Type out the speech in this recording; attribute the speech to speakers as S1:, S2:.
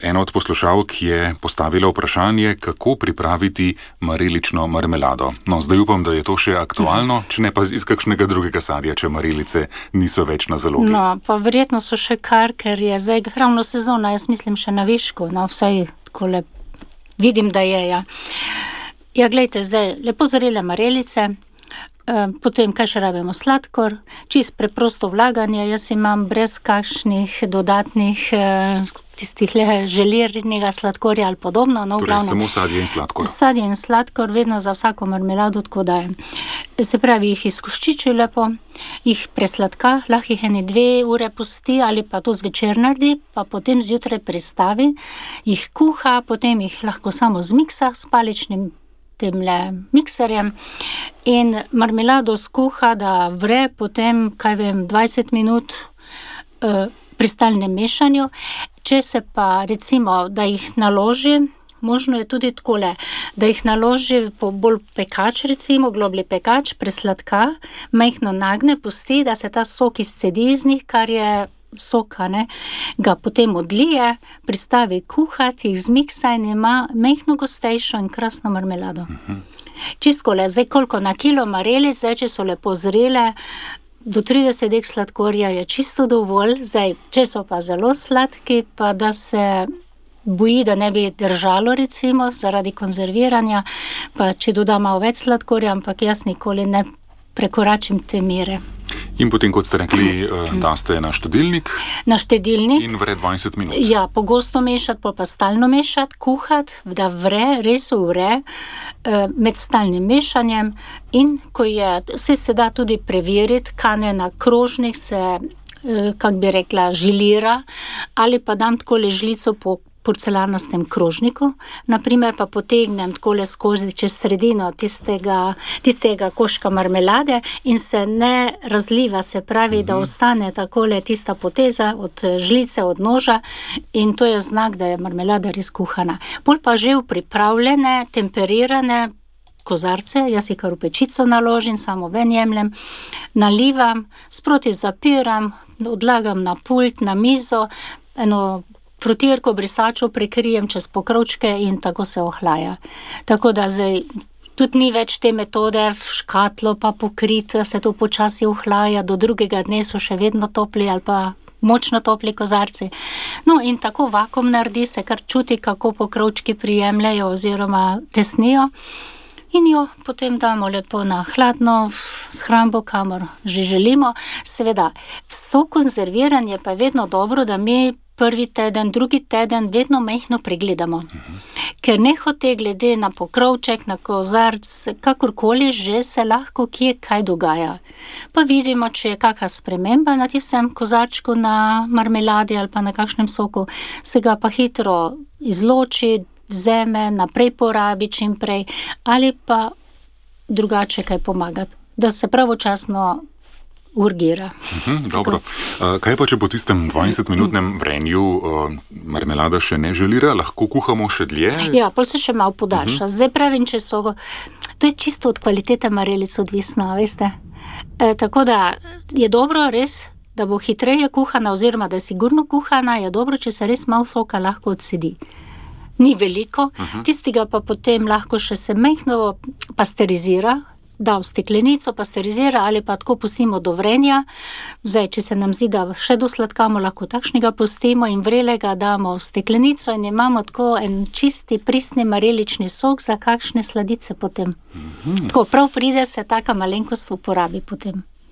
S1: Ena od poslušalk je postavila vprašanje, kako pripraviti marelično marmelado. No, zdaj upam, da je to še aktualno, če ne pa iz kakšnega drugega sadja, če marelice niso več na zalogi.
S2: No, pa verjetno so še kar, ker je zdaj ravno sezona, jaz mislim še na višku, no, vsaj takole vidim, da je, ja. Ja, glejte, zdaj lepo zrele marelice, potem kaj še rabimo, sladkor, čist preprosto vlaganje, jaz imam brez kakšnih dodatnih tistih želirnega sladkorja ali podobno. No,
S1: torej samo sadje in sladkor.
S2: Sadje in sladkor vedno za vsako marmelado tako dajem. Se pravi, jih izkoščiči lepo, jih presladka, lahko jih 2 ure pusti ali pa to zvečer naredi, pa potem zjutraj pristavi, jih kuha, potem jih lahko samo zmiksa s paličnim temle mikserjem in marmelado skuha, da vre potem, 20 minut pri stalnem mešanju. Če se pa recimo, da jih naloži, možno je tudi takole, da jih naloži po bolj pekač, recimo globlji pekač, presladka, majhno nagne, pusti, da se ta sok izcedi iz njih, kar je soka, ne, ga potem odlije, pristavi kuhati, jih zmiksa in ima majhno gostejšo in krasno marmelado. Čistkole, zdaj koliko na kilo marelic, zdaj če so lepo zrele, do 30 dek sladkorja je čisto dovolj, zdaj če so pa zelo sladki, pa da se boji, da ne bi držalo recimo zaradi konzerviranja, pa če dodam malo več sladkorja, ampak jaz nikoli ne prekoračim te mere.
S1: In potem, kot ste rekli, daste na štedilnik.
S2: Na štedilnik.
S1: In vre 20 minut.
S2: Ja, pogosto mešati, pa stalno mešati, kuhati, da vre, res vre med stalnim mešanjem. In ko je, se da tudi preveriti, kane na krožnik se, kak bi rekla, žilira, ali pa dam takole žlico po porcelanastem krožniku, naprimer pa potegnem takole skozi čez sredino tistega koščka marmelade in se ne razliva, se pravi, da ostane takole tista poteza od žlice, od noža in to je znak, da je marmelada res kuhana. Pol pa že v pripravljene, temperirane kozarce, jaz jih kar v pečico naložim, samo ven jemljem, nalivam, sproti zapiram, odlagam na pult, na mizo, eno frotirko, brisačo prekrijem čez pokrovčke in tako se ohlaja. Tako da zdaj tudi ni več te metode v škatlo pa pokrit, se to počasi ohlaja, do drugega dne so še vedno topli ali pa močno topli kozarci. No in tako vakuum naredi, se kar čuti, kako pokrovčki prijemljajo oziroma tesnijo. In jo potem damo lepo na hladno shrambo, kamor že želimo. Seveda, vso konzerviranje pa je vedno dobro, da mi prvi teden, drugi teden vedno majhno pregledamo. Ker nehote glede na pokrovček, na kozarc, kakorkoli že se lahko kje kaj dogaja. Pa vidimo, če je kakšna sprememba na tistem kozarčku, na marmeladi ali pa na kakšnem soku, se ga pa hitro izloči, vzeme, naprej porabi čim prej, ali pa drugače kaj pomagati, da se pravočasno urgira.
S1: Dobro. Kaj pa, če po tistem 20-minutnem vrenju marmelada še ne želira, lahko kuhamo še dlje?
S2: Ja, pol se še malo podaljša. Zdaj pravim, če so, to je čisto od kvalitete marelic odvisno, veste. Tako da je dobro res, da bo hitreje kuhana, oziroma da je sigurno kuhana, je dobro, če se res malo soka lahko odsedi. Ni veliko, tistega pa potem lahko še se majhno pasterizira, da v steklenico pasterizira ali pa tako pustimo do vrenja. Zdaj, če se nam zdi, da še dosladkamo, lahko takšnega pustimo in vrelega damo v steklenico in imamo tako en čisti, pristni marelični sok za kakšne sladice potem. Tako prav pride se taka malenkost uporabi potem.